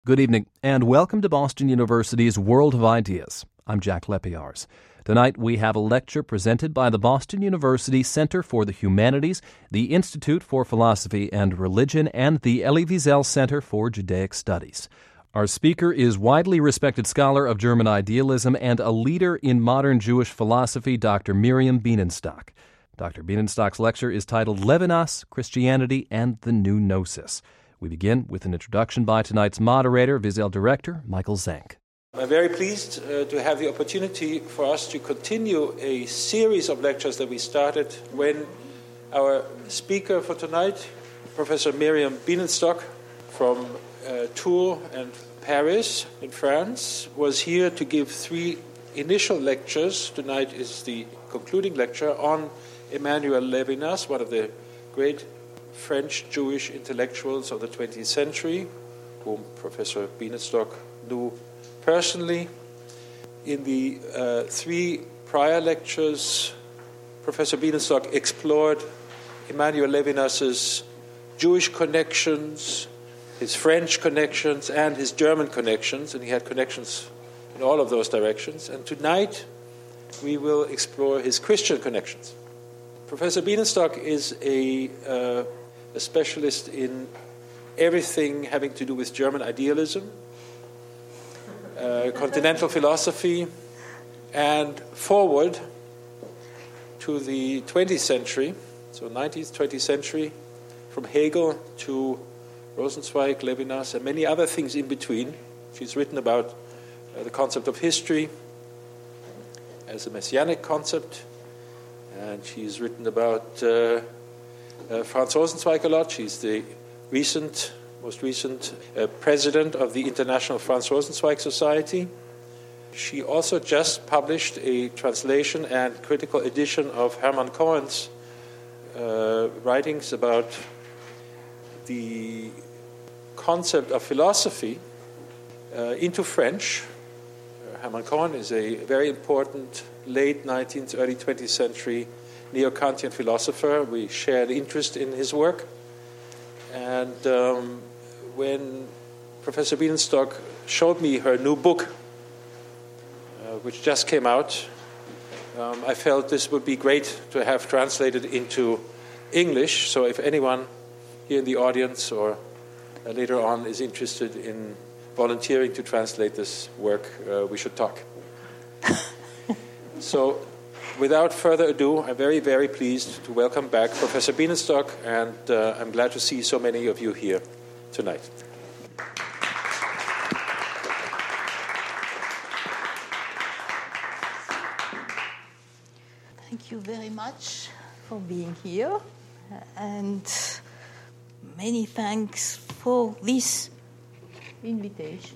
Good evening, and welcome to Boston University's World of Ideas. I'm Jack Lepiarz. Tonight we have a lecture presented by the Boston University Center for the Humanities, the Institute for Philosophy and Religion, and the Elie Wiesel Center for Judaic Studies. Our speaker is widely respected scholar of German idealism and a leader in modern Jewish philosophy, Dr. Miriam Bienenstock. Dr. Bienenstock's lecture is titled Levinas, Christianity, and the New Gnosis. We begin with an introduction by tonight's moderator, Wiesel Director Michael Zenk. I'm very pleased to have the opportunity for us to continue a series of lectures that we started when our speaker for tonight, Professor Miriam Bienenstock from Tours and Paris in France, was here to give three initial lectures. Tonight is the concluding lecture on Emmanuel Levinas, one of the great French Jewish intellectuals of the 20th century, whom Professor Bienenstock knew personally. In the three prior lectures, Professor Bienenstock explored Emmanuel Levinas's Jewish connections, his French connections, and his German connections, and he had connections in all of those directions. And tonight, we will explore his Christian connections. Professor Bienenstock is a specialist in everything having to do with German idealism, continental philosophy, and forward to the 20th century, so 19th, 20th century, from Hegel to Rosenzweig, Levinas, and many other things in between. She's written about the concept of history as a messianic concept, and she's written about Franz Rosenzweig a lot. She's the most recent president of the International Franz Rosenzweig Society. She also just published a translation and critical edition of Hermann Cohen's writings about the concept of philosophy into French. Hermann Cohen is a very important late 19th, early 20th century neo-Kantian philosopher. We share an interest in his work. And when Professor Bienenstock showed me her new book, which just came out, I felt this would be great to have translated into English. So if anyone here in the audience or later on is interested in volunteering to translate this work, we should talk. So without further ado, I'm very, very pleased to welcome back Professor Bienenstock, and I'm glad to see so many of you here tonight. Thank you very much for being here, and many thanks for this invitation.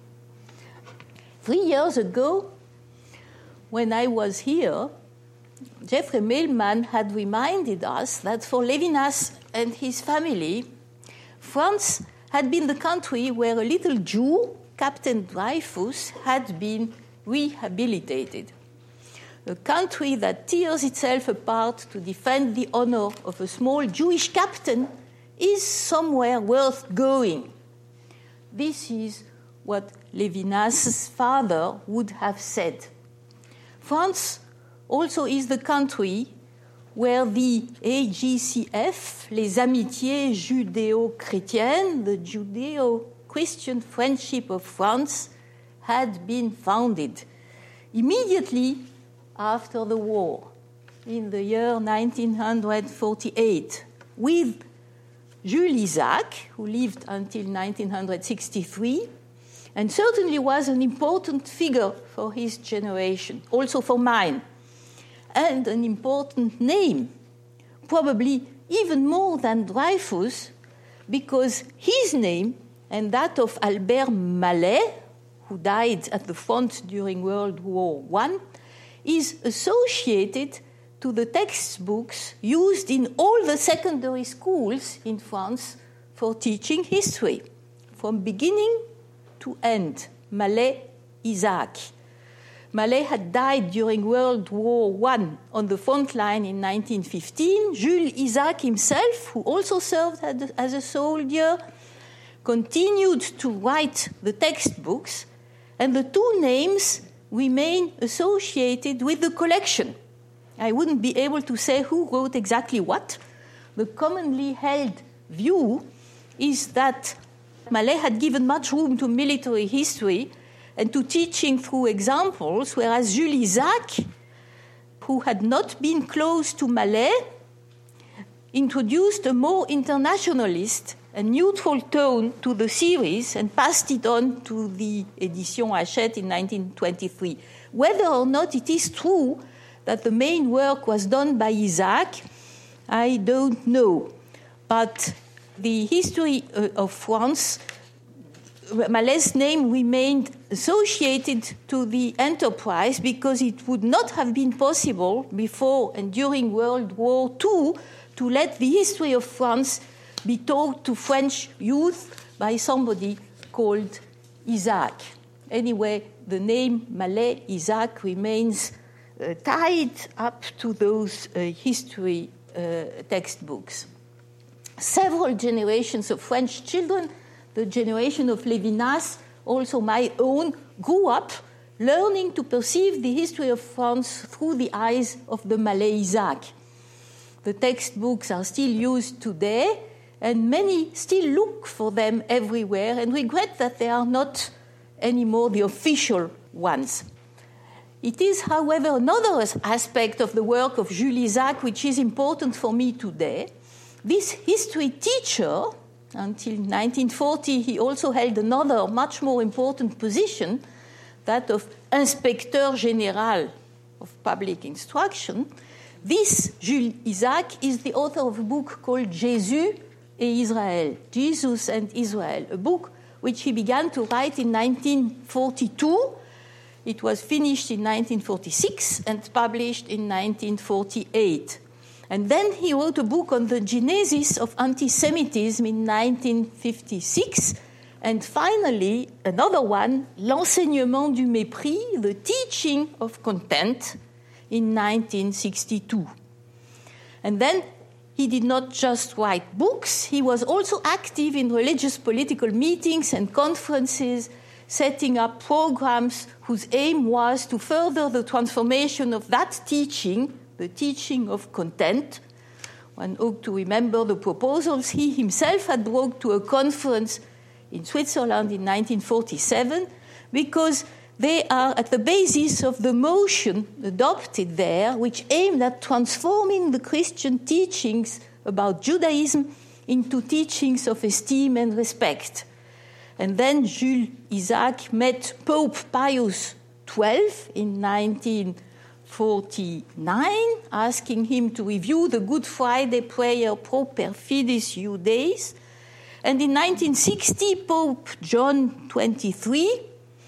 3 years ago, when I was here, Jeffrey Mailman had reminded us that for Levinas and his family, France had been the country where a little Jew, Captain Dreyfus, had been rehabilitated. A country that tears itself apart to defend the honor of a small Jewish captain is somewhere worth going. This is what Levinas's father would have said. France also is the country where the AJCF, les Amitiés Judéo-Chrétiennes, the Judeo-Christian Friendship of France, had been founded immediately after the war, in the year 1948, with Jules Isaac, who lived until 1963, and certainly was an important figure for his generation, also for mine, and an important name, probably even more than Dreyfus, because his name and that of Albert Mallet, who died at the front during World War I, is associated to the textbooks used in all the secondary schools in France for teaching history, from beginning to end. Mallet Isaac. Mallet had died during World War I on the front line in 1915. Jules Isaac himself, who also served as a soldier, continued to write the textbooks, and the two names remain associated with the collection. I wouldn't be able to say who wrote exactly what. The commonly held view is that Mallet had given much room to military history and to teaching through examples, whereas Jules Isaac, who had not been close to Mallet, introduced a more internationalist and neutral tone to the series and passed it on to the Édition Hachette in 1923. Whether or not it is true that the main work was done by Isaac, I don't know. But the history of France, Mallet's name remained associated to the enterprise because it would not have been possible before and during World War II to let the history of France be taught to French youth by somebody called Isaac. Anyway, the name Mallet Isaac remains tied up to those history textbooks. Several generations of French children, the generation of Lévinas, also my own, grew up learning to perceive the history of France through the eyes of the Mallet Isaac. The textbooks are still used today, and many still look for them everywhere and regret that they are not anymore the official ones. It is, however, another aspect of the work of Jules Isaac which is important for me today. This history teacher, until 1940, he also held another much more important position, that of Inspecteur Général of Public Instruction. This Jules Isaac is the author of a book called Jésus et Israël, Jesus and Israel, a book which he began to write in 1942. It was finished in 1946 and published in 1948. And then he wrote a book on the genesis of anti-Semitism in 1956. And finally, another one, L'enseignement du mépris, the teaching of contempt, in 1962. And then he did not just write books, he was also active in religious political meetings and conferences, setting up programs whose aim was to further the transformation of that teaching, the teaching of content. One ought to remember the proposals he himself had brought to a conference in Switzerland in 1947, because they are at the basis of the motion adopted there, which aimed at transforming the Christian teachings about Judaism into teachings of esteem and respect. And then Jules Isaac met Pope Pius XII in 1949, asking him to review the Good Friday prayer Pro Perfides Iudeis. And in 1960, Pope John XXIII,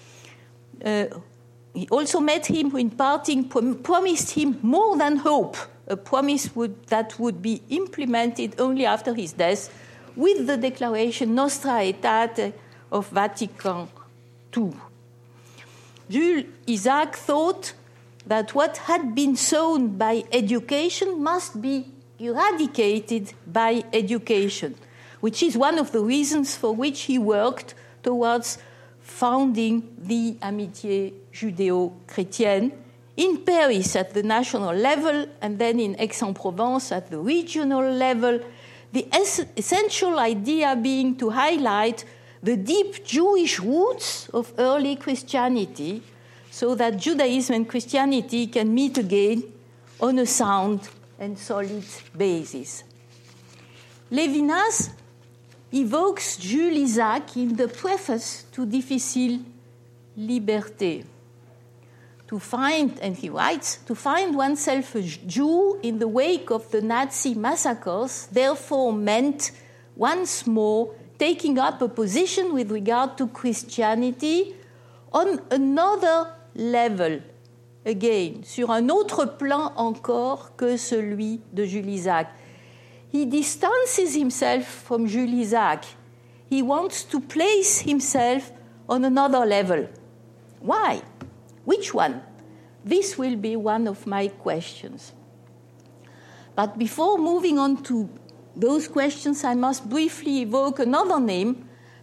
he also met him, who in parting promised him more than hope, a promise that would be implemented only after his death, with the declaration Nostra Aetate of Vatican II. Jules Isaac thought that what had been sown by education must be eradicated by education, which is one of the reasons for which he worked towards founding the Amitié Judéo-Chrétienne in Paris at the national level and then in Aix-en-Provence at the regional level, the essential idea being to highlight the deep Jewish roots of early Christianity so that Judaism and Christianity can meet again on a sound and solid basis. Lévinas evokes Jules Isaac in the preface to Difficile Liberté. To find, and he writes, to find oneself a Jew in the wake of the Nazi massacres therefore meant once more taking up a position with regard to Christianity on another level, again, sur un autre plan encore que celui de Jules Isaac. He distances himself from Jules Isaac. He wants to place himself on another level. Why? Which one? This will be one of my questions. But before moving on to those questions, I must briefly evoke another name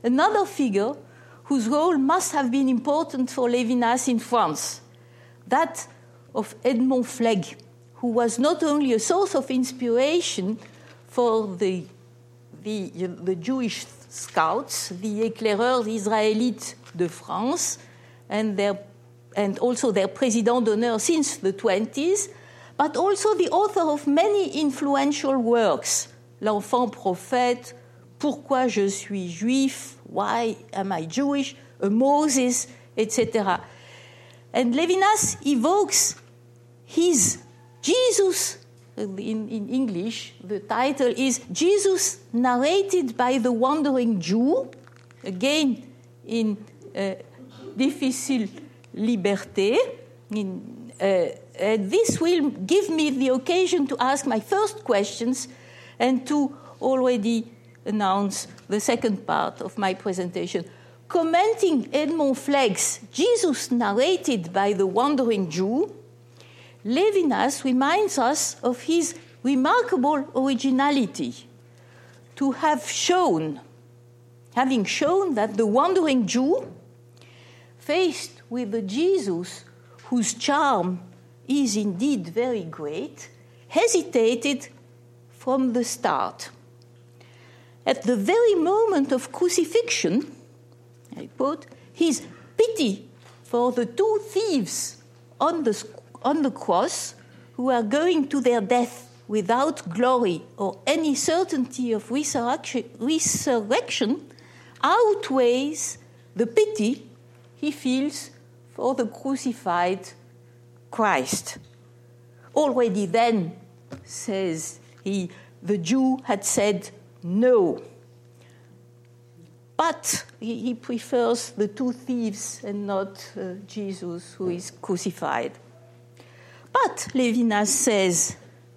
another figure whose role must have been important for Lévinas in France, that of Edmond Flegg, who was not only a source of inspiration for the Jewish scouts, the éclaireurs israélites de France, and also their président d'honneur since the 20s, but also the author of many influential works, L'Enfant Prophète, Pourquoi je suis juif, Why am I Jewish, Moses, etc. And Lévinas evokes his Jesus, in English, the title is Jesus Narrated by the Wandering Jew, again in Difficile Liberté. This will give me the occasion to ask my first questions and to already announce the second part of my presentation. Commenting Edmond Flegg's Jesus Narrated by the Wandering Jew, Lévinas reminds us of his remarkable originality to having shown that the wandering Jew, faced with the Jesus whose charm is indeed very great, hesitated from the start. At the very moment of crucifixion, I quote, his pity for the two thieves on the cross who are going to their death without glory or any certainty of resurrection outweighs the pity he feels for the crucified Christ. Already then, says he, the Jew had said no. But he prefers the two thieves and not Jesus who is crucified. But Lévinas says,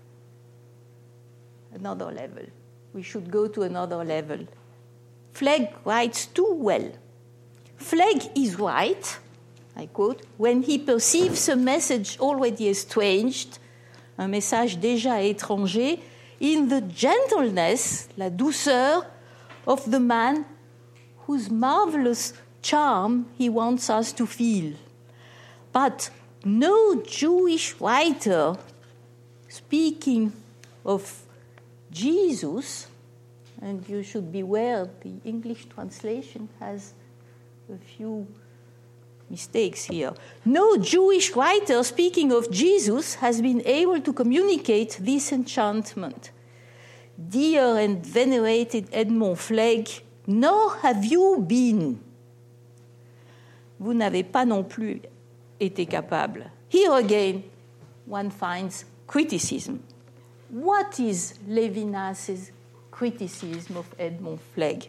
another level. We should go to another level. Flegg writes too well. Flegg is right, I quote, when he perceives a message already estranged, un message déjà étranger, in the gentleness, la douceur, of the man whose marvelous charm he wants us to feel. But no Jewish writer speaking of Jesus, and you should beware, the English translation has a few mistakes here. No Jewish writer speaking of Jesus has been able to communicate this enchantment. Dear and venerated Edmond Flegg, nor have you been. Vous n'avez pas non plus été capable. Here again, one finds criticism. What is Lévinas's criticism of Edmond Flegg?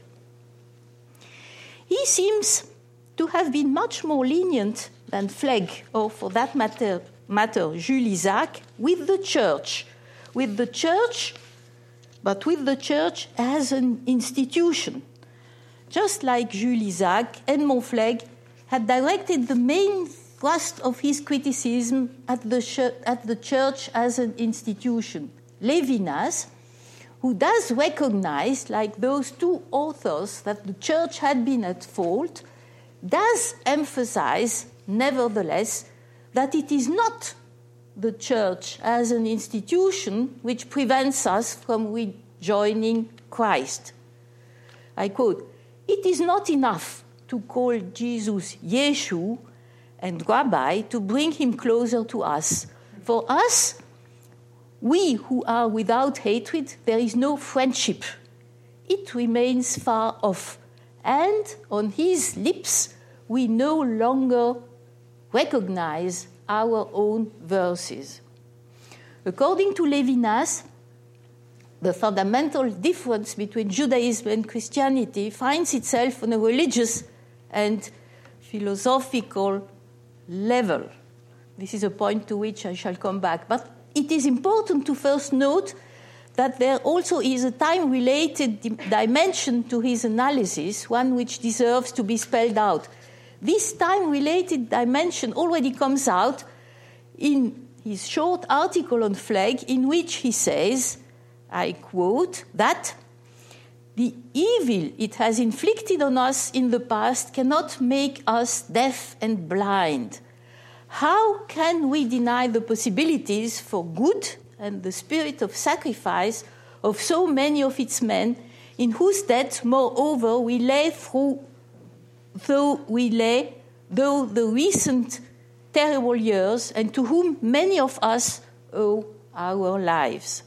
He seems to have been much more lenient than Flegg, or for that matter Jules Isaac, with the church, but with the church as an institution. Just like Jules Isaac, Edmond Flegg had directed the main thrust of his criticism at the church as an institution. Lévinas, who does recognize, like those two authors, that the church had been at fault, does emphasize, nevertheless, that it is not the church as an institution which prevents us from rejoining Christ. I quote, "It is not enough to call Jesus Yeshu and Rabbi to bring him closer to us. For us, we who are without hatred, there is no friendship. It remains far off. And on his lips, we no longer recognize our own verses." According to Lévinas, the fundamental difference between Judaism and Christianity finds itself on a religious and philosophical level. This is a point to which I shall come back. But it is important to first note that there also is a time-related dimension to his analysis, one which deserves to be spelled out. This time-related dimension already comes out in his short article on Flegg, in which he says, I quote, that the evil it has inflicted on us in the past cannot make us deaf and blind. How can we deny the possibilities for good and the spirit of sacrifice of so many of its men, in whose debt, moreover, we lay though the recent terrible years, and to whom many of us owe our lives?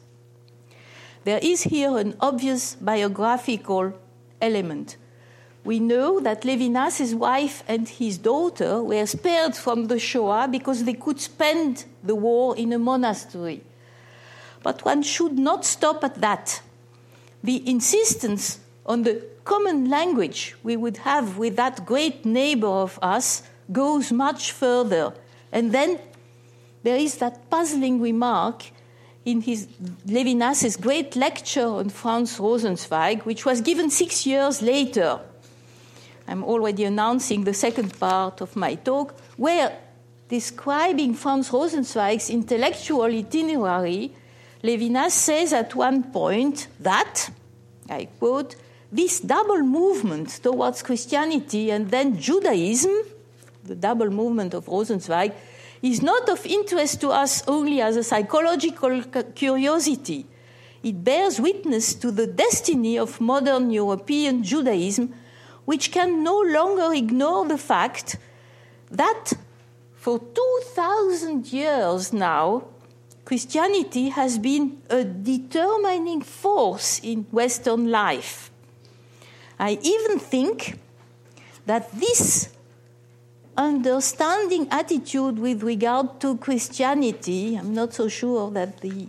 There is here an obvious biographical element. We know that Levinas' wife and his daughter were spared from the Shoah because they could spend the war in a monastery. But one should not stop at that. The insistence on the common language we would have with that great neighbor of us goes much further. And then there is that puzzling remark in Levinas' great lecture on Franz Rosenzweig, which was given 6 years later. I'm already announcing the second part of my talk, where, describing Franz Rosenzweig's intellectual itinerary, Levinas says at one point that, I quote, this double movement towards Christianity and then Judaism, the double movement of Rosenzweig, is not of interest to us only as a psychological curiosity. It bears witness to the destiny of modern European Judaism, which can no longer ignore the fact that for 2,000 years now, Christianity has been a determining force in Western life. I even think that this understanding attitude with regard to Christianity, I'm not so sure that the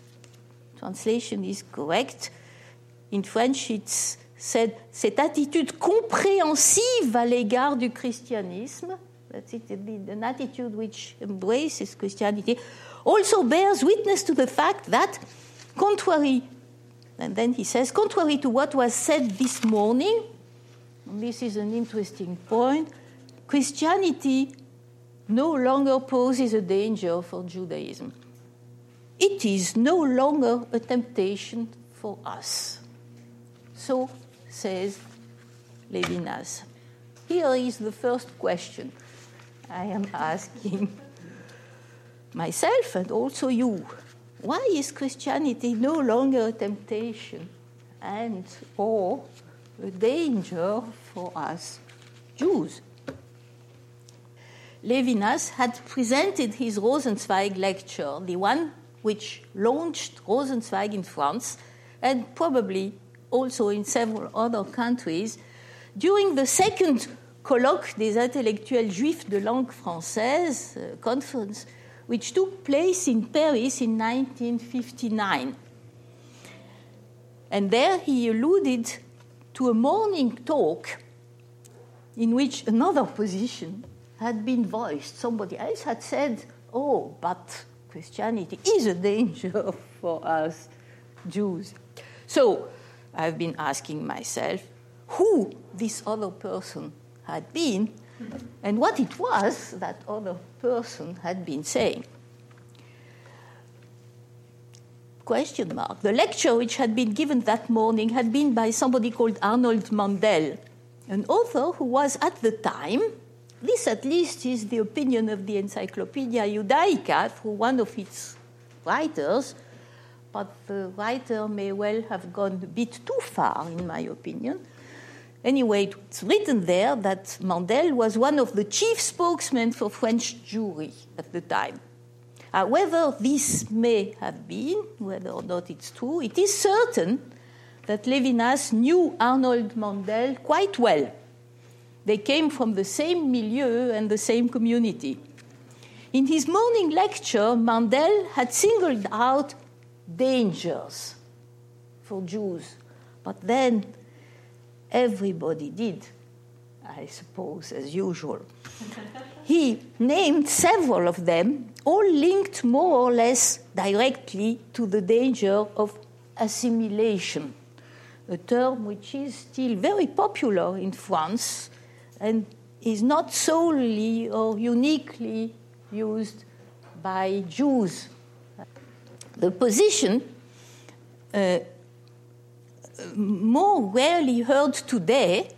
translation is correct. In French, it's said, cette attitude compréhensive à l'égard du christianisme, that's it, an attitude which embraces Christianity, also bears witness to the fact that, contrary, and then he says, contrary to what was said this morning, and this is an interesting point, Christianity no longer poses a danger for Judaism. It is no longer a temptation for us. So says Levinas. Here is the first question I am asking myself and also you. Why is Christianity no longer a temptation and or a danger for us Jews? Levinas had presented his Rosenzweig lecture, the one which launched Rosenzweig in France and probably also in several other countries, during the second colloque des intellectuels juifs de langue française conference, which took place in Paris in 1959. And there he alluded to a morning talk in which another position had been voiced. Somebody else had said, oh, but Christianity is a danger for us Jews. So I've been asking myself who this other person had been and what it was that other person had been saying. Question mark. The lecture which had been given that morning had been by somebody called Arnold Mandel, an author who was at the time, this at least is the opinion of the Encyclopedia Judaica through one of its writers, but the writer may well have gone a bit too far, in my opinion. Anyway, it's written there that Mandel was one of the chief spokesmen for French Jewry at the time. Whether this may have been, whether or not it's true, it is certain that Levinas knew Arnold Mandel quite well. They came from the same milieu and the same community. In his morning lecture, Mandel had singled out dangers for Jews, but then everybody did, I suppose, as usual. He named several of them, all linked more or less directly to the danger of assimilation, a term which is still very popular in France and is not solely or uniquely used by Jews. The position more rarely heard today,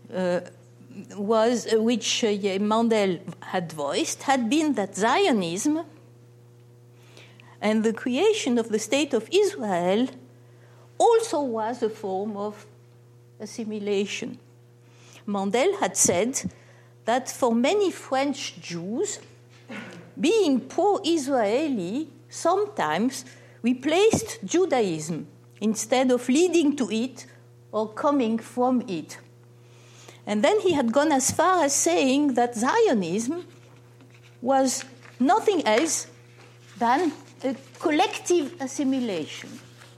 which Mandel had voiced, had been that Zionism and the creation of the State of Israel also was a form of assimilation. Mandel had said that for many French Jews, being pro-Israeli sometimes replaced Judaism instead of leading to it or coming from it. And then he had gone as far as saying that Zionism was nothing else than a collective assimilation.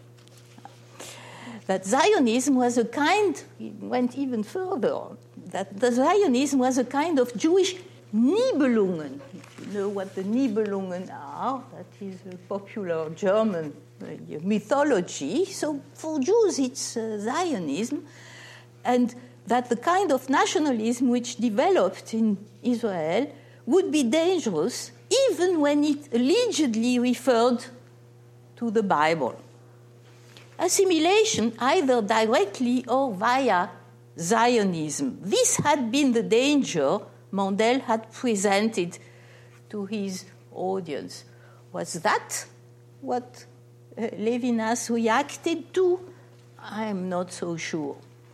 That Zionism was a kind, he went even further, that the Zionism was a kind of Jewish Nibelungen. If you know what the Nibelungen are, that is a popular German mythology. So for Jews, it's Zionism. And that the kind of nationalism which developed in Israel would be dangerous even when it allegedly referred to the Bible. Assimilation, either directly or via Zionism. This had been the danger Mandel had presented to his audience. Was that what Levinas reacted to? I am not so sure.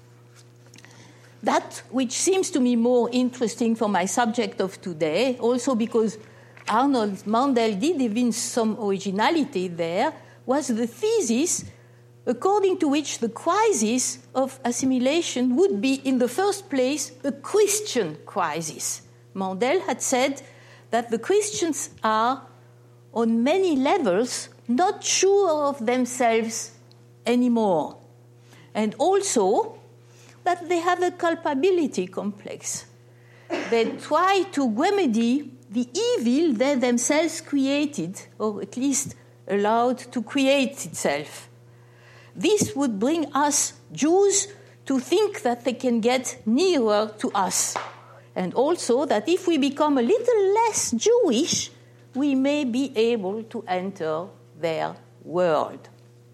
That which seems to me more interesting for my subject of today, also because Arnold Mandel did even some originality there, was the thesis according to which the crisis of assimilation would be, in the first place, a Christian crisis. Mandel had said that the Christians are, on many levels, not sure of themselves anymore, and also that they have a culpability complex. They try to remedy the evil they themselves created, or at least allowed to create itself. This would bring us, Jews, to think that they can get nearer to us, and also that if we become a little less Jewish, we may be able to enter their world.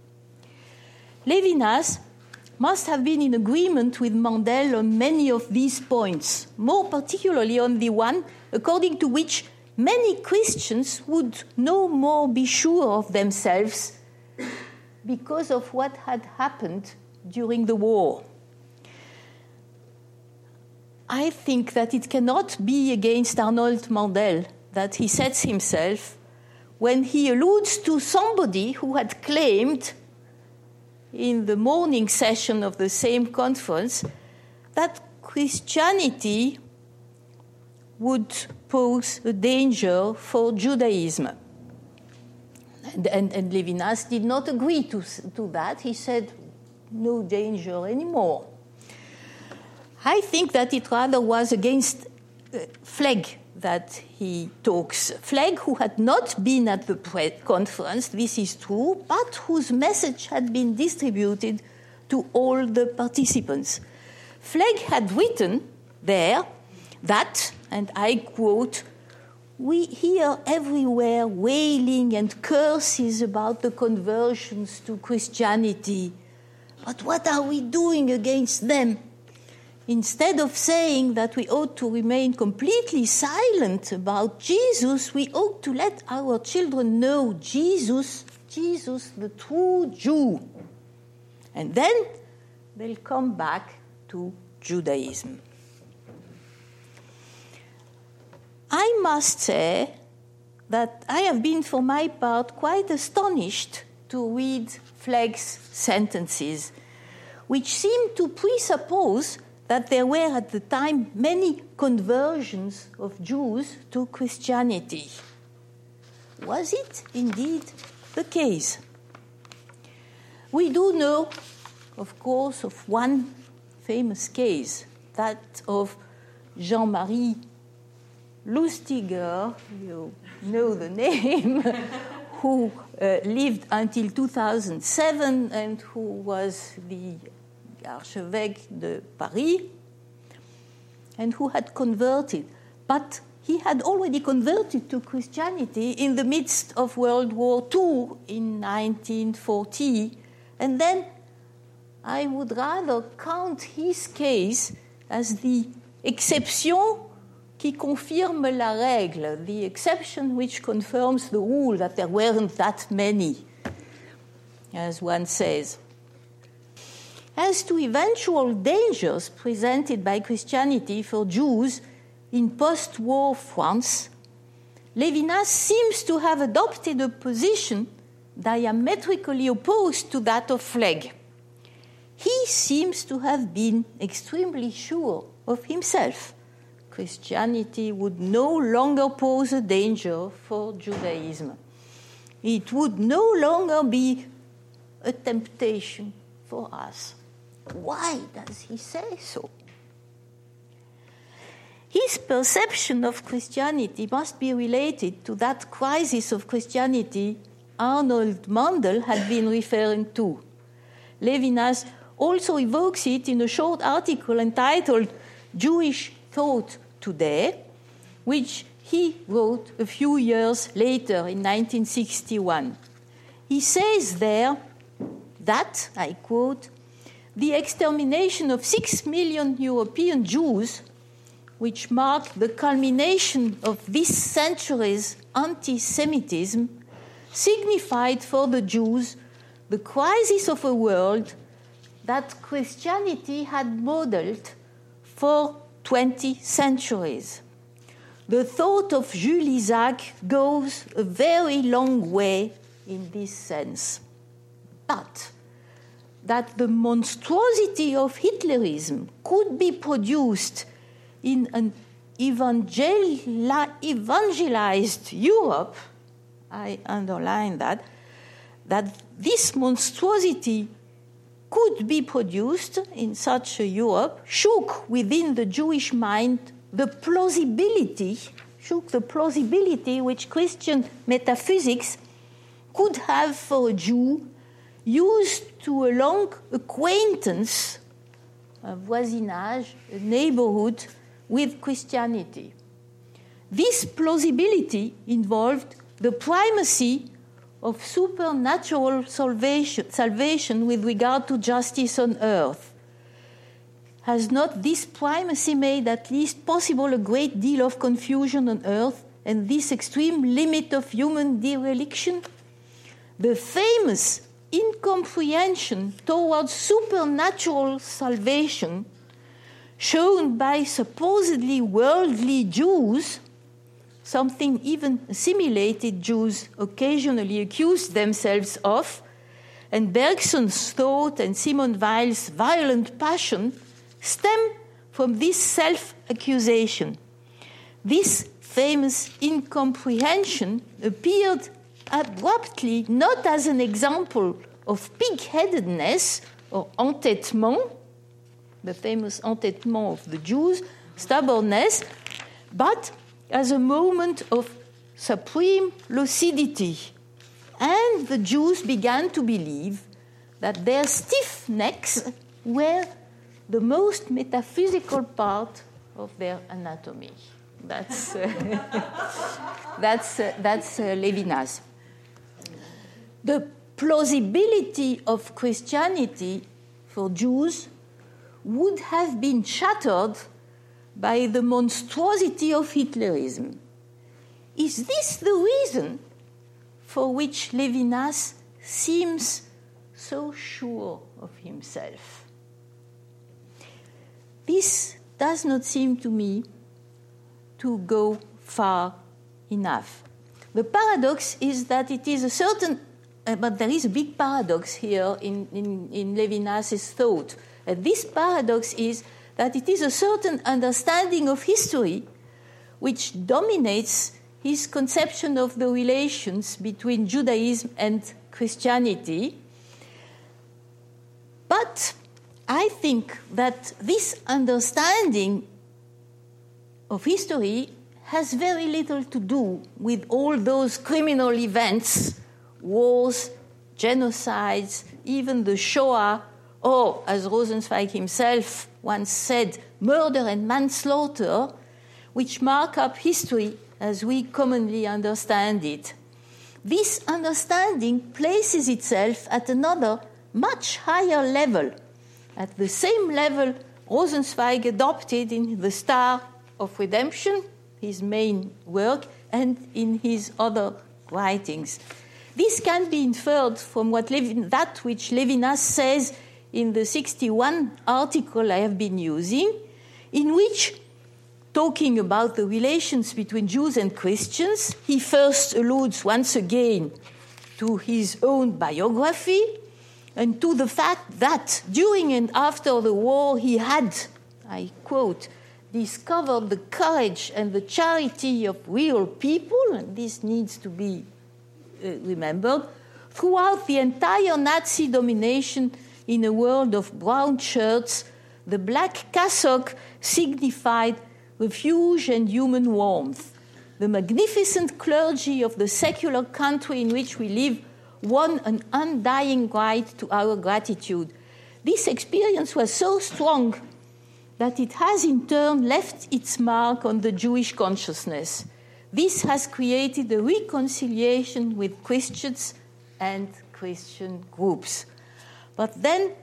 Levinas must have been in agreement with Mandel on many of these points, more particularly on the one according to which many Christians would no more be sure of themselves because of what had happened during the war. I think that it cannot be against Arnold Mandel that he sets himself when he alludes to somebody who had claimed in the morning session of the same conference that Christianity would pose a danger for Judaism. And Levinas did not agree to that. He said, no danger anymore. I think that it rather was against Flegg that he talks. Flegg, who had not been at the conference, this is true, but whose message had been distributed to all the participants. Flegg had written there that, and I quote, "We hear everywhere wailing and curses about the conversions to Christianity. But what are we doing against them? Instead of saying that we ought to remain completely silent about Jesus, we ought to let our children know Jesus, the true Jew. And then they'll come back to Judaism." I must say that I have been, for my part, quite astonished to read Flegg's sentences, which seem to presuppose that there were at the time many conversions of Jews to Christianity. Was it indeed the case? We do know, of course, of one famous case, that of Jean-Marie Lustiger, you know the name, who lived until 2007 and who was the Archevêque de Paris, and who had converted. But he had already converted to Christianity in the midst of World War II in 1940, and then I would rather count his case as the exception qui confirme la règle, the exception which confirms the rule that there weren't that many, as one says. As to eventual dangers presented by Christianity for Jews in post-war France, Levinas seems to have adopted a position diametrically opposed to that of Flegg. He seems to have been extremely sure of himself. Christianity would no longer pose a danger for Judaism. It would no longer be a temptation for us. Why does he say so? His perception of Christianity must be related to that crisis of Christianity Arnold Mandel had been referring to. Levinas also evokes it in a short article entitled Jewish Thought Today, which he wrote a few years later in 1961. He says there that, I quote, the extermination of 6 million European Jews, which marked the culmination of this century's anti-Semitism, signified for the Jews the crisis of a world that Christianity had modeled for 20 centuries. The thought of Jules Isaac goes a very long way in this sense. But that the monstrosity of Hitlerism could be produced in an evangelized Europe, I underline that this monstrosity could be produced in such a Europe, shook within the Jewish mind the plausibility which Christian metaphysics could have for a Jew used to a long acquaintance, a voisinage, a neighborhood with Christianity. This plausibility involved the primacy of supernatural salvation with regard to justice on earth. Has not this primacy made at least possible a great deal of confusion on earth and this extreme limit of human dereliction? The famous incomprehension towards supernatural salvation shown by supposedly worldly Jews, something even assimilated Jews occasionally accused themselves of, and Bergson's thought and Simone Weil's violent passion stem from this self-accusation. This famous incomprehension appeared abruptly not as an example of pig-headedness or entêtement, the famous entêtement of the Jews, stubbornness, but as a moment of supreme lucidity. And the Jews began to believe that their stiff necks were the most metaphysical part of their anatomy. That's Levinas. The plausibility of Christianity for Jews would have been shattered by the monstrosity of Hitlerism. Is this the reason for which Levinas seems so sure of himself? This does not seem to me to go far enough. The paradox is that it is a certain, but there is a big paradox here in Levinas's thought. And this paradox is that it is a certain understanding of history which dominates his conception of the relations between Judaism and Christianity. But I think that this understanding of history has very little to do with all those criminal events, wars, genocides, even the Shoah, or, as Rosenzweig himself once said, murder and manslaughter, which mark up history as we commonly understand it. This understanding places itself at another, much higher level at the same level Rosenzweig adopted in The Star of Redemption, his main work, and in his other writings. This can be inferred from that which Levinas says in the 61 article I have been using, in which, talking about the relations between Jews and Christians, he first alludes once again to his own biography and to the fact that during and after the war he had, I quote, discovered the courage and the charity of real people, and this needs to be remembered, throughout the entire Nazi domination in a world of brown shirts. The black cassock signified refuge and human warmth. The magnificent clergy of the secular country in which we live won an undying right to our gratitude. This experience was so strong that it has in turn left its mark on the Jewish consciousness. This has created a reconciliation with Christians and Christian groups. But then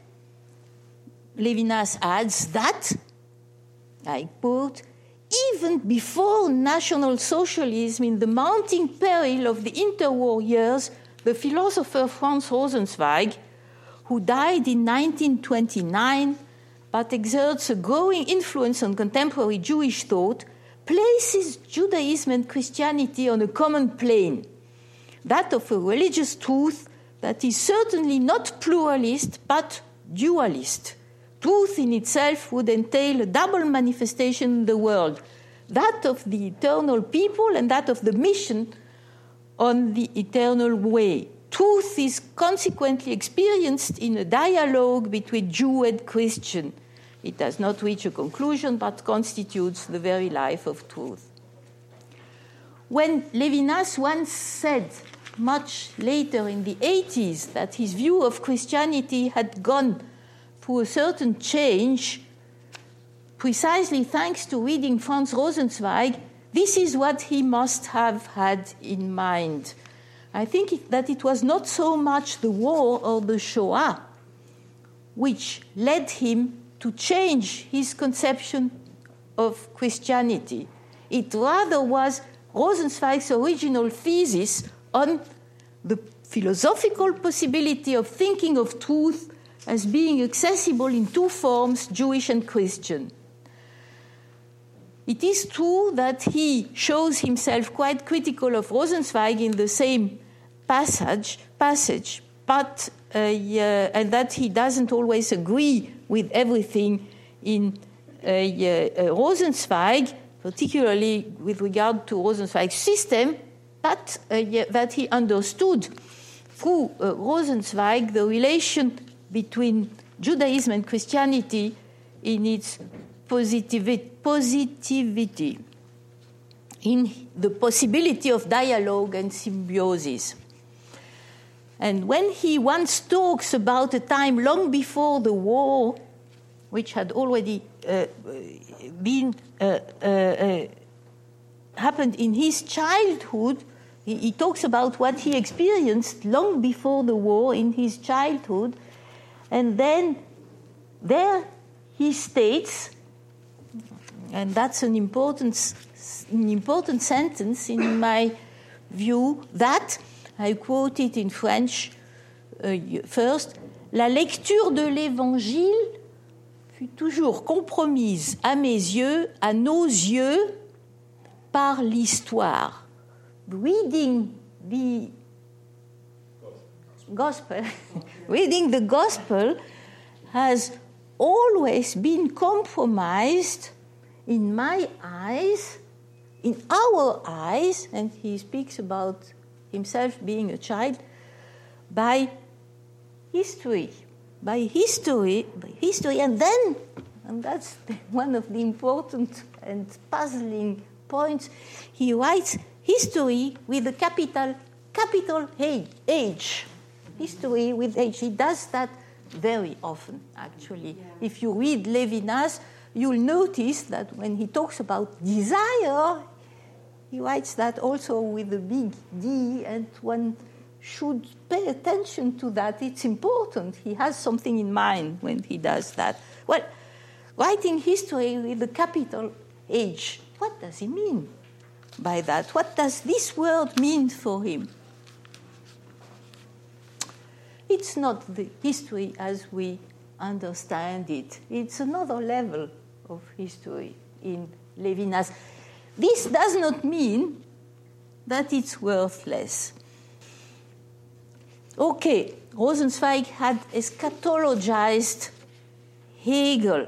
Levinas adds that, I quote, even before National Socialism, in the mounting peril of the interwar years, the philosopher Franz Rosenzweig, who died in 1929 but exerts a growing influence on contemporary Jewish thought, places Judaism and Christianity on a common plane, that of a religious truth that is certainly not pluralist but dualist. Truth in itself would entail a double manifestation in the world, that of the eternal people and that of the mission on the eternal way. Truth is consequently experienced in a dialogue between Jew and Christian. It does not reach a conclusion, but constitutes the very life of truth. When Levinas once said, much later in the 80s, that his view of Christianity had gone through a certain change, precisely thanks to reading Franz Rosenzweig, this is what he must have had in mind. I think that it was not so much the war or the Shoah which led him to change his conception of Christianity. It rather was Rosenzweig's original thesis on the philosophical possibility of thinking of truth as being accessible in two forms, Jewish and Christian. It is true that he shows himself quite critical of Rosenzweig in the same passage, but and that he doesn't always agree with everything in Rosenzweig, particularly with regard to Rosenzweig's system, but that he understood through Rosenzweig the relation between Judaism and Christianity in its positivity, in the possibility of dialogue and symbiosis. And when he once talks about a time long before the war, which had already happened in his childhood, he talks about what he experienced long before the war in his childhood, and then there he states, and that's an important sentence in my view, that, I quote it in French first, la lecture de l'Évangile fut toujours compromise à mes yeux, à nos yeux, par l'histoire. Reading the gospel, reading the gospel has always been compromised in my eyes, in our eyes, and he speaks about himself being a child, by history, and then, and that's one of the important and puzzling points, he writes history with a capital H. History with H. He does that very often, actually. If you read Levinas, you'll notice that when he talks about desire, he writes that also with a big D, and one should pay attention to that. It's important. He has something in mind when he does that. Well, writing history with a capital H, what does he mean by that? What does this word mean for him? It's not the history as we understand it. It's another level of history in Levinas. This does not mean that it's worthless. Okay, Rosenzweig had eschatologized Hegel,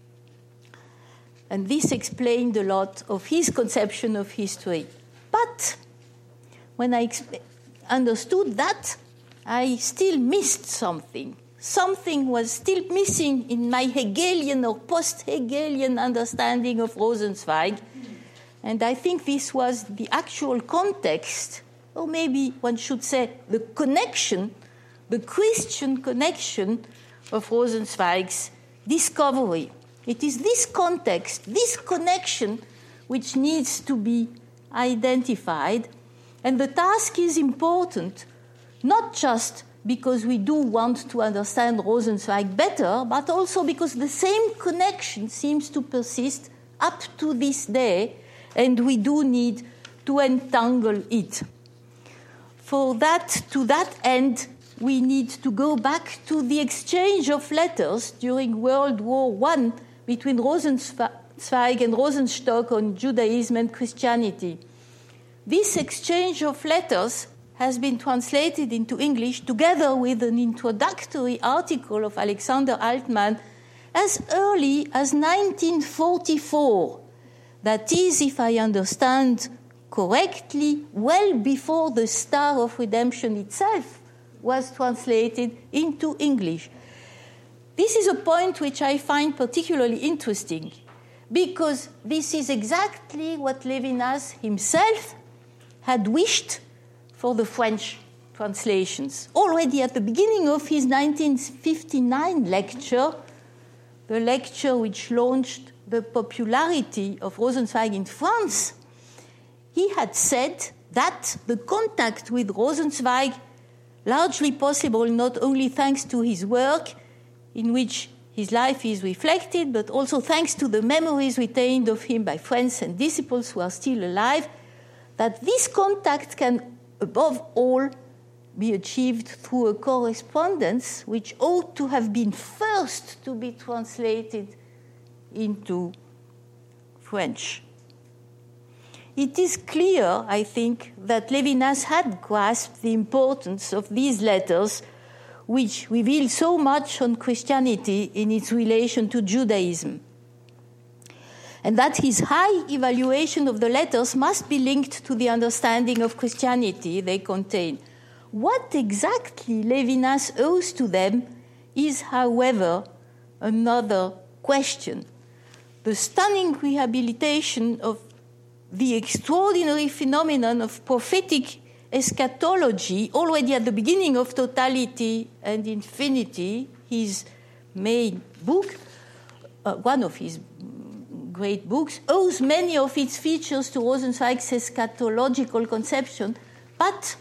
and this explained a lot of his conception of history. But when I understood that, I still missed something. Something was still missing in my Hegelian or post-Hegelian understanding of Rosenzweig. And I think this was the actual context, or maybe one should say the connection, the Christian connection of Rosenzweig's discovery. It is this context, this connection, which needs to be identified. And the task is important, not just because we do want to understand Rosenzweig better, but also because the same connection seems to persist up to this day, and we do need to untangle it. For that, to that end, we need to go back to the exchange of letters during World War I between Rosenzweig and Rosenstock on Judaism and Christianity. This exchange of letters has been translated into English together with an introductory article of Alexander Altman as early as 1944. That is, if I understand correctly, well before the Star of Redemption itself was translated into English. This is a point which I find particularly interesting because this is exactly what Levinas himself had wished for the French translations. Already at the beginning of his 1959 lecture, the lecture which launched the popularity of Rosenzweig in France, he had said that the contact with Rosenzweig, largely possible not only thanks to his work, in which his life is reflected, but also thanks to the memories retained of him by friends and disciples who are still alive, that this contact can, above all, be achieved through a correspondence which ought to have been first to be translated into French. It is clear, I think, that Levinas had grasped the importance of these letters, which reveal so much on Christianity in its relation to Judaism, and that his high evaluation of the letters must be linked to the understanding of Christianity they contain. What exactly Levinas owes to them is, however, another question. The stunning rehabilitation of the extraordinary phenomenon of prophetic eschatology already at the beginning of Totality and Infinity, his main book, one of his great books, owes many of its features to Rosenzweig's eschatological conception, but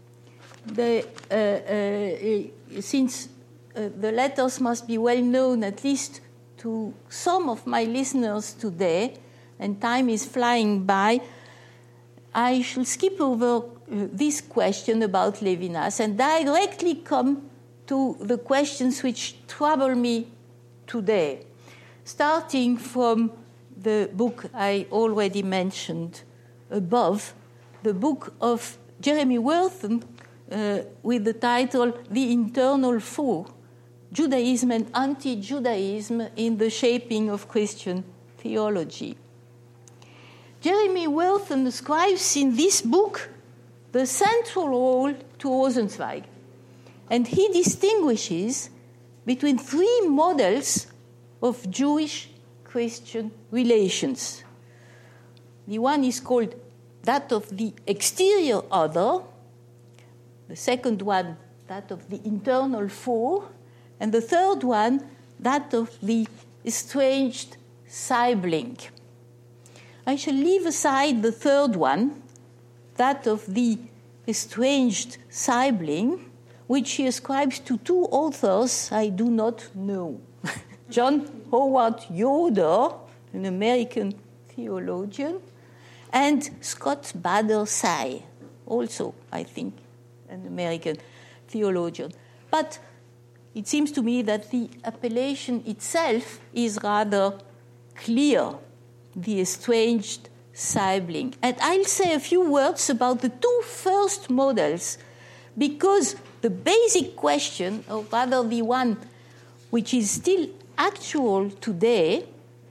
since the letters must be well known at least to some of my listeners today, and time is flying by, I shall skip over this question about Levinas and directly come to the questions which trouble me today, starting from the book I already mentioned above, the book of Jeremy Worthen with the title The Internal Four, Judaism and Anti-Judaism in the Shaping of Christian Theology. Jeremy Worthen ascribes in this book the central role to Rosenzweig, and he distinguishes between three models of Jewish-Christian relations. The one is called that of the exterior other, the second one that of the internal four, and the third one that of the estranged sibling. I shall leave aside the third one, that of the estranged sibling, which he ascribes to two authors I do not know. John Howard Yoder, an American theologian, and Scott Bader Sy, also, I think, an American theologian. But it seems to me that the appellation itself is rather clear, the estranged sibling. And I'll say a few words about the two first models, because the basic question, or rather the one which is still actual today,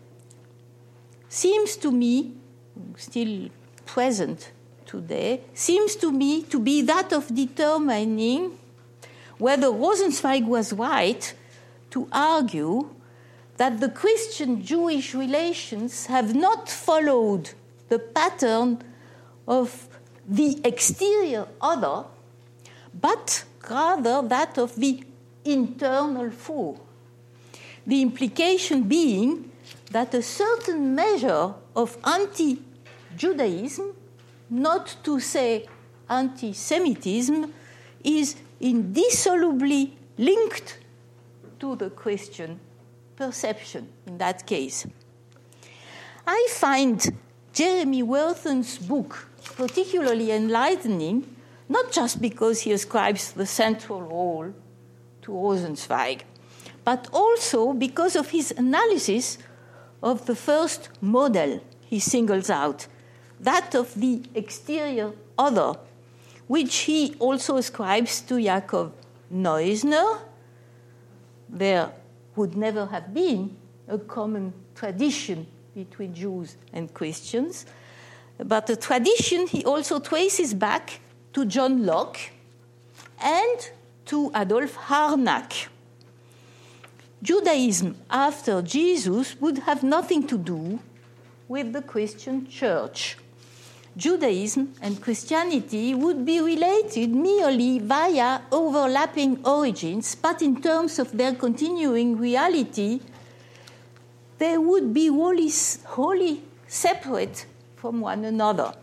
seems to me, still present today, seems to me to be that of determining whether Rosenzweig was right to argue that the Christian-Jewish relations have not followed the pattern of the exterior other, but rather that of the internal four. The implication being that a certain measure of anti-Judaism, not to say anti-Semitism, is indissolubly linked to the Christian perception in that case. I find Jeremy Werthen's book particularly enlightening, not just because he ascribes the central role to Rosenzweig, but also because of his analysis of the first model he singles out, that of the exterior other, which he also ascribes to Jakob Neusner. There would never have been a common tradition between Jews and Christians, but a tradition he also traces back to John Locke and to Adolf Harnack. Judaism after Jesus would have nothing to do with the Christian church. Judaism and Christianity would be related merely via overlapping origins, but in terms of their continuing reality, they would be wholly separate from one another.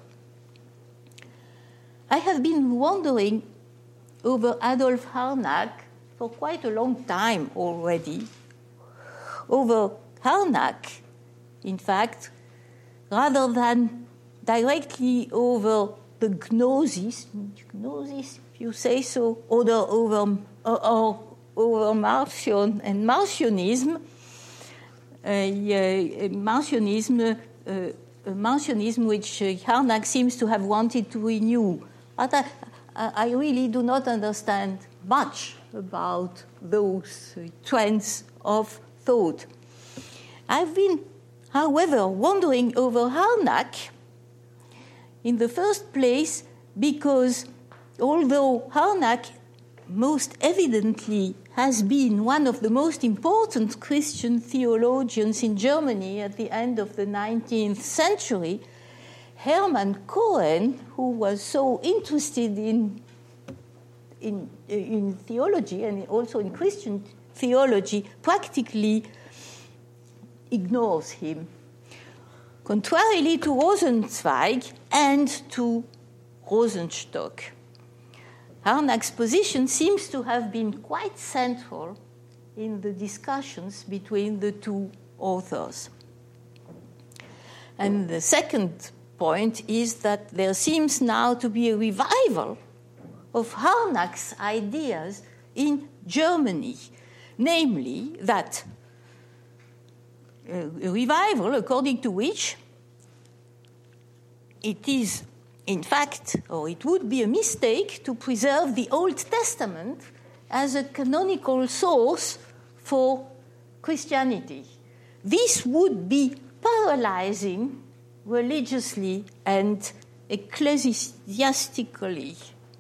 I have been wondering over Adolf Harnack for quite a long time already. Over Harnack, in fact, rather than directly over the gnosis, if you say so, or over Marcion and Marcionism, Marcionism which Harnack seems to have wanted to renew. But I really do not understand much about those trends of thought. I've been, however, wondering over Harnack in the first place because although Harnack most evidently has been one of the most important Christian theologians in Germany at the end of the 19th century, Hermann Cohen, who was so interested in theology and also in Christian theology, practically ignores him. Contrarily to Rosenzweig and to Rosenstock, Harnack's position seems to have been quite central in the discussions between the two authors. And the second point is that there seems now to be a revival of Harnack's ideas in Germany, namely that a revival according to which it is, in fact, or it would be a mistake to preserve the Old Testament as a canonical source for Christianity. This would be paralyzing religiously and ecclesiastically.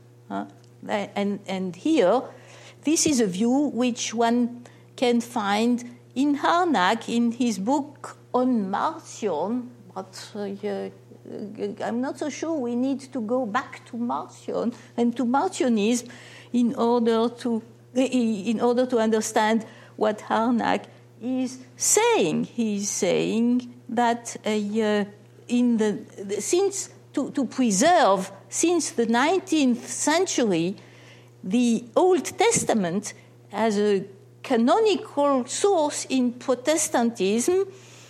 And here, this is a view which one can find in Harnack in his book on Marcion, but I'm not so sure we need to go back to Marcion and to Marcionism in order to understand what Harnack is saying. He's saying that to preserve since the 19th century, the Old Testament as a canonical source in Protestantism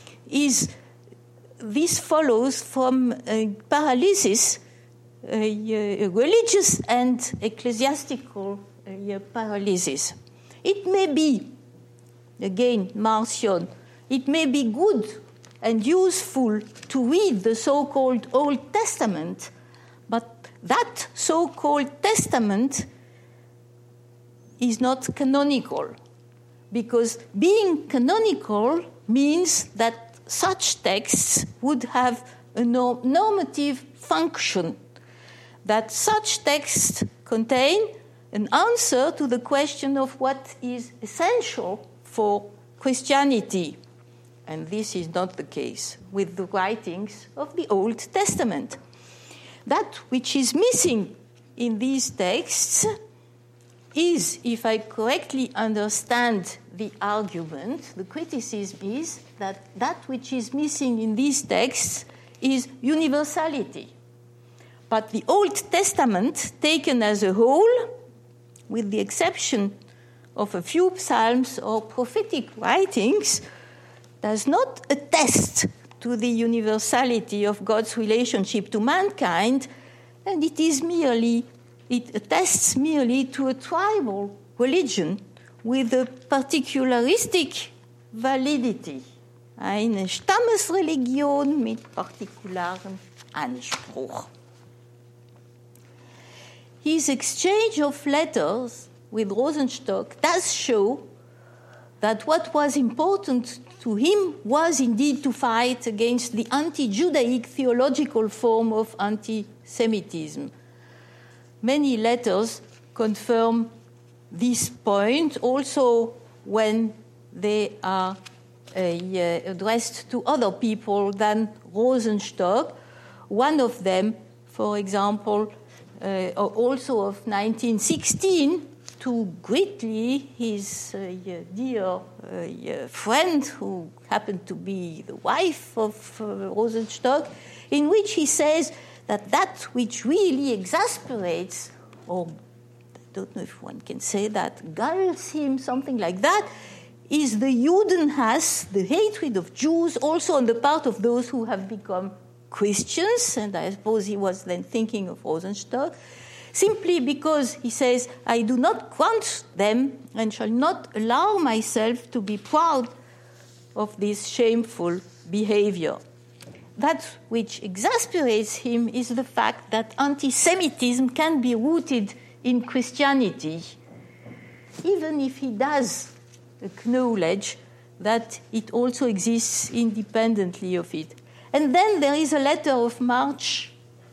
this follows from a paralysis, a religious and ecclesiastical paralysis. It may be, again, Marcion, it may be good and useful to read the so-called Old Testament, but that so-called Testament is not canonical, because being canonical means that such texts would have a normative function, that such texts contain an answer to the question of what is essential for Christianity. And this is not the case with the writings of the Old Testament. That which is missing in these texts is, if I correctly understand the argument, the criticism is that which is missing in these texts is universality. But the Old Testament, taken as a whole, with the exception of a few psalms or prophetic writings, does not attest to the universality of God's relationship to mankind, and it attests merely to a tribal religion with a particularistic validity. Eine Stammesreligion mit particularem Anspruch. His exchange of letters with Rosenstock does show that what was important to him was indeed to fight against the anti-Judaic theological form of anti-Semitism. Many letters confirm this point, also when they are addressed to other people than Rosenstock. One of them, for example, also of 1916, to Gritli, his dear friend, who happened to be the wife of Rosenstock, in which he says that which really exasperates, or I don't know if one can say that, gulls him, something like that, is the Judenhass, the hatred of Jews, also on the part of those who have become Christians, and I suppose he was then thinking of Rosenstock, simply because, he says, I do not grant them and shall not allow myself to be proud of this shameful behavior. That which exasperates him is the fact that anti-Semitism can be rooted in Christianity, even if he does acknowledge that it also exists independently of it. And then there is a letter of March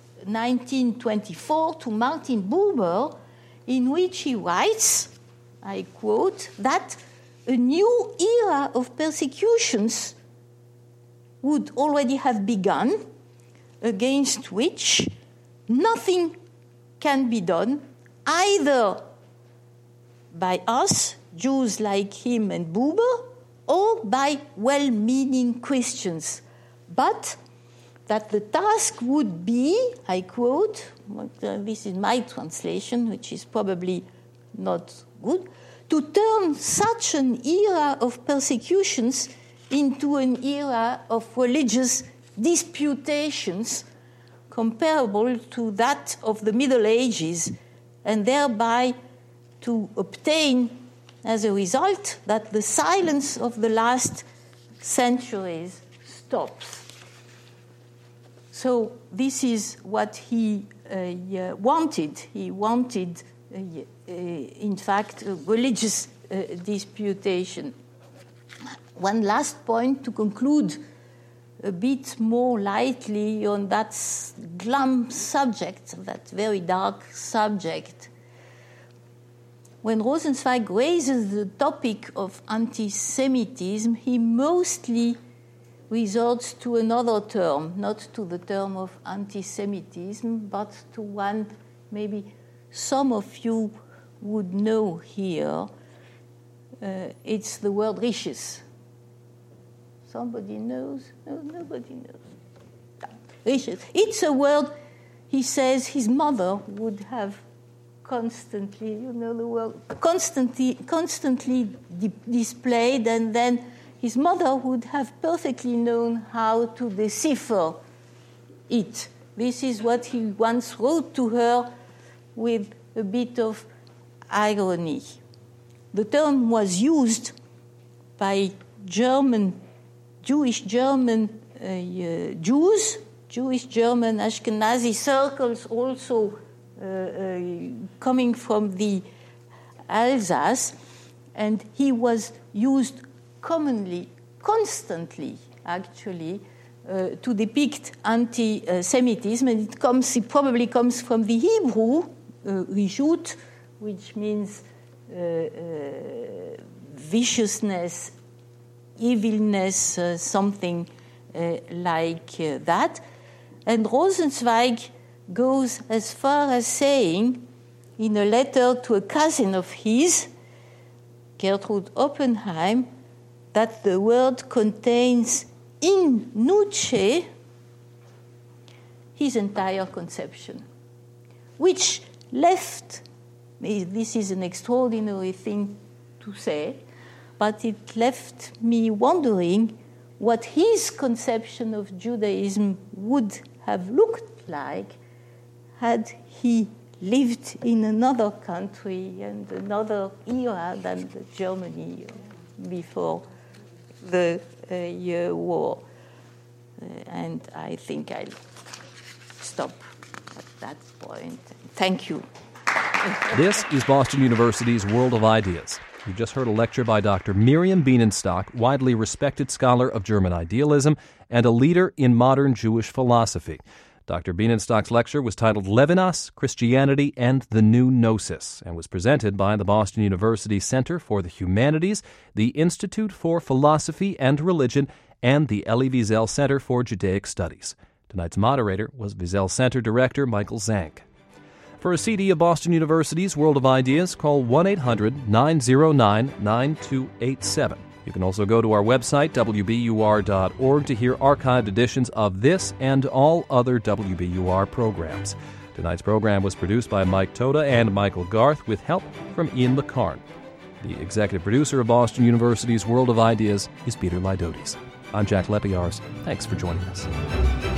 1924 to Martin Buber, in which he writes, I quote, that a new era of persecutions would already have begun, against which nothing can be done, either by us, Jews like him and Buber, or by well-meaning Christians, but that the task would be, I quote, this is my translation, which is probably not good, to turn such an era of persecutions into an era of religious disputations comparable to that of the Middle Ages, and thereby to obtain, as a result, that the silence of the last centuries stops. So this is what he wanted. He wanted, in fact, a religious disputation. One last point to conclude a bit more lightly on that glum subject, that very dark subject. When Rosenzweig raises the topic of anti-Semitism, he mostly resorts to another term, not to the term of anti-Semitism, but to one maybe some of you would know here. It's the word riches. Somebody knows? No, nobody knows. Riches. It's a word he says his mother would have constantly, the word, constantly displayed, and then his mother would have perfectly known how to decipher it. This is what he once wrote to her with a bit of irony. The term was used by Jewish German Ashkenazi circles also coming from the Alsace, and he was used commonly, constantly, actually, to depict anti-Semitism, and it probably comes from the Hebrew rishut, which means viciousness, evilness, something like that. And Rosenzweig goes as far as saying, in a letter to a cousin of his, Gertrude Oppenheim, that the word contains in nuce his entire conception, which left, this is an extraordinary thing to say, but it left me wondering what his conception of Judaism would have looked like had he lived in another country and another era than Germany before the war. And I think I'll stop at that point. Thank you. This is Boston University's World of Ideas. You just heard a lecture by Dr. Miriam Bienenstock, widely respected scholar of German idealism and a leader in modern Jewish philosophy. Dr. Bienenstock's lecture was titled Levinas, Christianity, and the New Gnosis, and was presented by the Boston University Center for the Humanities, the Institute for Philosophy and Religion, and the Elie Wiesel Center for Judaic Studies. Tonight's moderator was Wiesel Center Director Michael Zank. For a CD of Boston University's World of Ideas, call 1-800-909-9287. You can also go to our website, wbur.org, to hear archived editions of this and all other WBUR programs. Tonight's program was produced by Mike Toda and Michael Garth with help from Ian McCarn. The executive producer of Boston University's World of Ideas is Peter Lydotes. I'm Jack Lepiarz. Thanks for joining us.